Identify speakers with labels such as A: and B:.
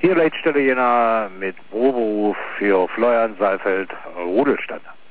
A: Hier Leitstelle Jena mit Proberuf für Fleuern, Saalfeld, Rudelstadt.